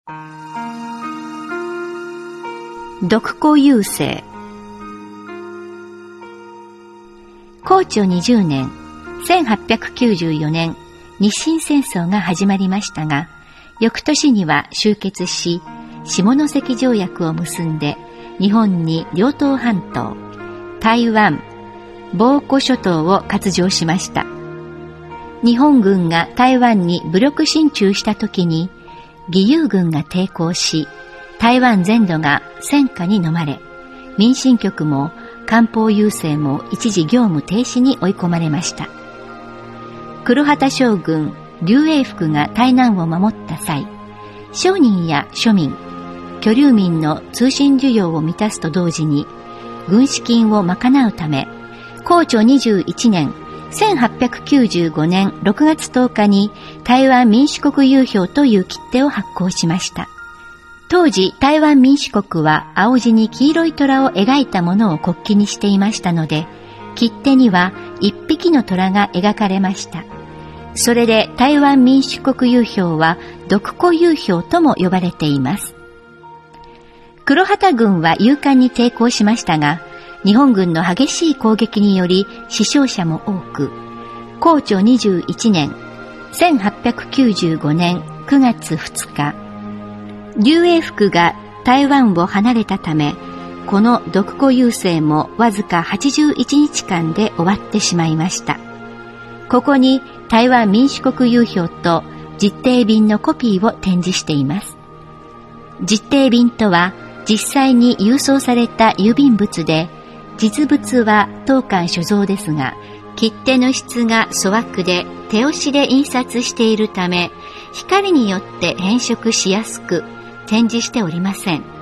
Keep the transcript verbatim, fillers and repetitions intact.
独孤遊星。弘治にじゅうねん、せんはっぴゃくきゅうじゅうよねん、日清戦争が始まりましたが、翌年には終結し、下関条約を結んで、日本に両島半島、台湾、房湖諸島を割譲しました。日本軍が台湾に武力進駐した時に、義勇軍が抵抗し、台湾全土が戦火に飲まれ、民進局も艦砲優勢も一時業務停止に追い込まれました。黒旗将軍劉永福が台南を守った際、商人や庶民、居留民の通信需要を満たすと同時に、軍資金を賄うため、弘治にじゅういちねん、せんはっぴゃくきゅうじゅうごねんろくがつとおかに台湾民主国郵票という切手を発行しました。当時、台湾民主国は青地に黄色い虎を描いたものを国旗にしていましたので、切手には一匹の虎が描かれました。それで台湾民主国郵票は独孤郵票とも呼ばれています。黒旗軍は勇敢に抵抗しましたが、日本軍の激しい攻撃により死傷者も多く、弘治にじゅういちねん、せんはっぴゃくきゅうじゅうごねんくがつふつか、劉永福が台湾を離れたため、この独孤遊星もわずかはちじゅういちにちかんで終わってしまいました。ここに台湾民主国郵票と実定便のコピーを展示しています。実定便とは実際に郵送された郵便物で、実物は当館所蔵ですが、切手の質が粗悪で手押しで印刷しているため、光によって変色しやすく展示しておりません。